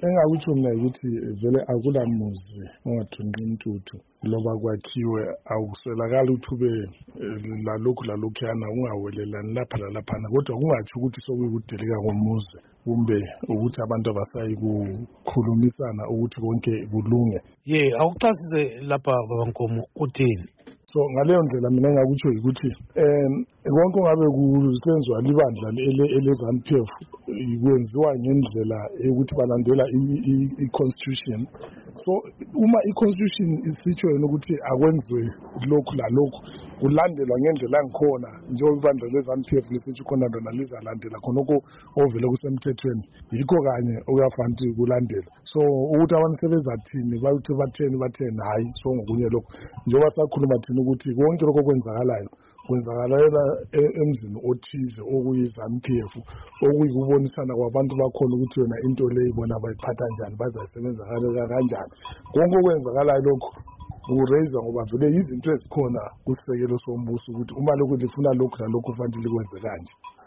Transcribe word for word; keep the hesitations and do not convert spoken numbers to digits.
Engakutsho mina ukuthi vele akulamuzi ongathunqi intuthu loba kwakhiwe awuswelakala ukuthi ube lalokhu lalokhuyana ungawelelani lapha lalaphana kodwa kungatsho ukuthi sokuyikudeleka komuzi kumbe ukuthi abantu abasayi kukhulumisana ukuthi konke kulunge. Ye awuchasise lapha babankomo uthini? So ngaleyo ndlela mina engakutsho ukuthi um konke ongabe kusenziwa libandla ele-ZANU-P F kwenziwa ngendlela yokuthi balandela i-constitution. So uma i-constitution isitsho yena ukuthi akwenziwe lokhu lalokhu kulandelwa ngendlela yangikhona njengoba ibandla le-ZANU-P F lisitsho khona lona lizalandela khonokho ovele kusemthethweni yikho kanye okuyafanele ukuthi kulandelwe. So ukuthi abantu sebezathini bathi batheni batheni hayi so ngokunye lokho njengoba sakhuluma thina ukuthi konke lokho kwenzakalayo kwenzakalela emzini othize okuyi-ZANU-P F okuyikubonisana kwabantu bakhona ukuthi yona into le ibona bayiphatha njani bazayisebenza kanjani. Konke okwenzakalayo lokho kureyizwa ngoba vele izinto ezikhona kusisekelo sombuso ukuthi uma lokhu lifuna lokhu lalokhu kufanele likwenze kanje.